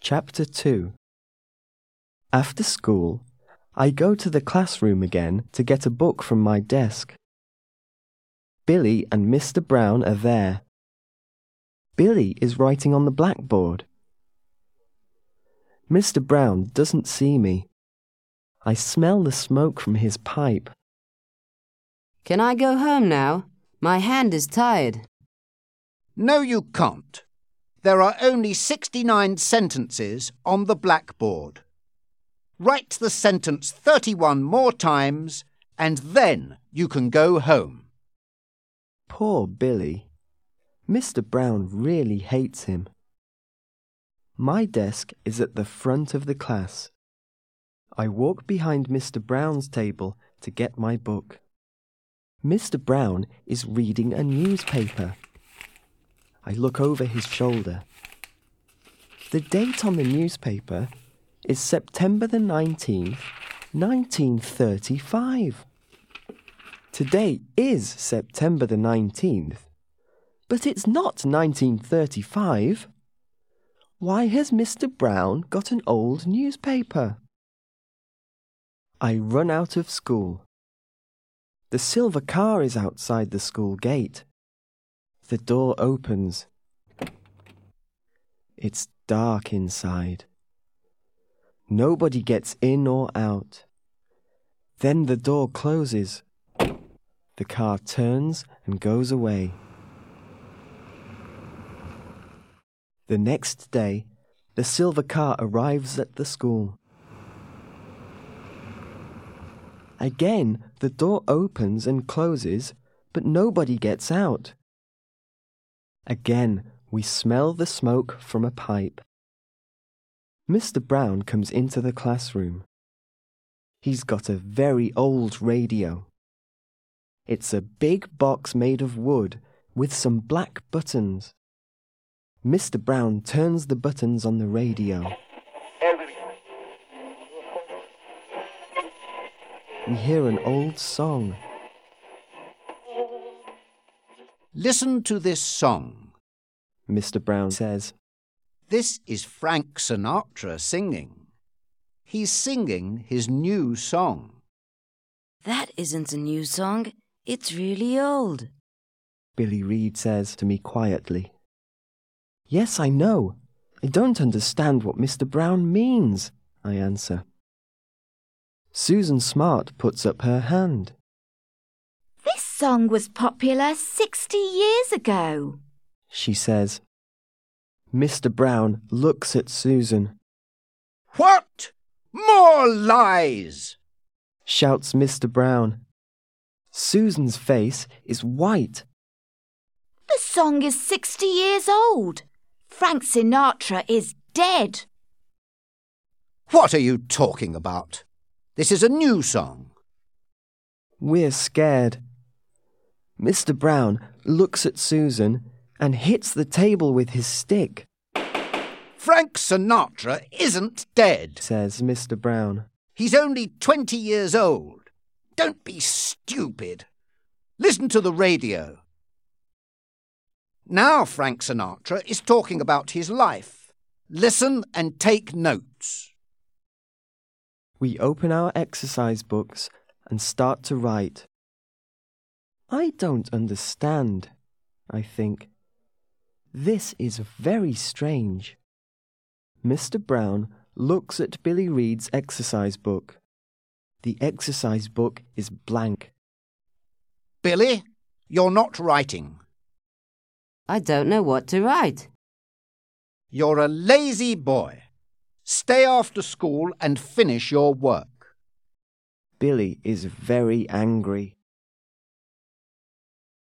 Chapter 2. After school, I go to the classroom again to get a book from my desk. Billy and Mr. Brown are there. Billy is writing on the blackboard. Mr. Brown doesn't see me. I smell the smoke from his pipe. Can I go home now? My hand is tired. No, you can't. There are only 69 sentences on the blackboard. Write the sentence 31 more times and then you can go home. Poor Billy. Mr. Brown really hates him. My desk is at the front of the class. I walk behind Mr. Brown's table to get my book. Mr. Brown is reading a newspaper. I look over his shoulder. The date on the newspaper is September the 19th, 1935. Today is September the 19th, but it's not 1935. Why has Mr. Brown got an old newspaper? I run out of school. The silver car is outside the school gate. The door opens. It's dark inside. Nobody gets in or out. Then the door closes. The car turns and goes away. The next day, the silver car arrives at the school. Again, the door opens and closes, but nobody gets out. Again, we smell the smoke from a pipe. Mr. Brown comes into the classroom. He's got a very old radio. It's a big box made of wood with some black buttons. Mr. Brown turns the buttons on the radio. We hear an old song. Listen to this song, Mr. Brown says. This is Frank Sinatra singing. He's singing his new song. That isn't a new song. It's really old. Billy Reed says to me quietly. Yes, I know. I don't understand what Mr. Brown means, I answer. Susan Smart puts up her hand. This song was popular 60 years ago, she says. Mr. Brown looks at Susan. What? More lies! Shouts Mr. Brown. Susan's face is white. The song is 60 years old. Frank Sinatra is dead. What are you talking about? This is a new song. We're scared. Mr. Brown looks at Susan and hits the table with his stick. Frank Sinatra isn't dead, says Mr. Brown. He's only 20 years old. Don't be stupid. Listen to the radio. Now Frank Sinatra is talking about his life. Listen and take notes. We open our exercise books and start to write. I don't understand, I think. This is very strange. Mr. Brown looks at Billy Reed's exercise book. The exercise book is blank. Billy, you're not writing. I don't know what to write. You're a lazy boy. Stay after school and finish your work. Billy is very angry.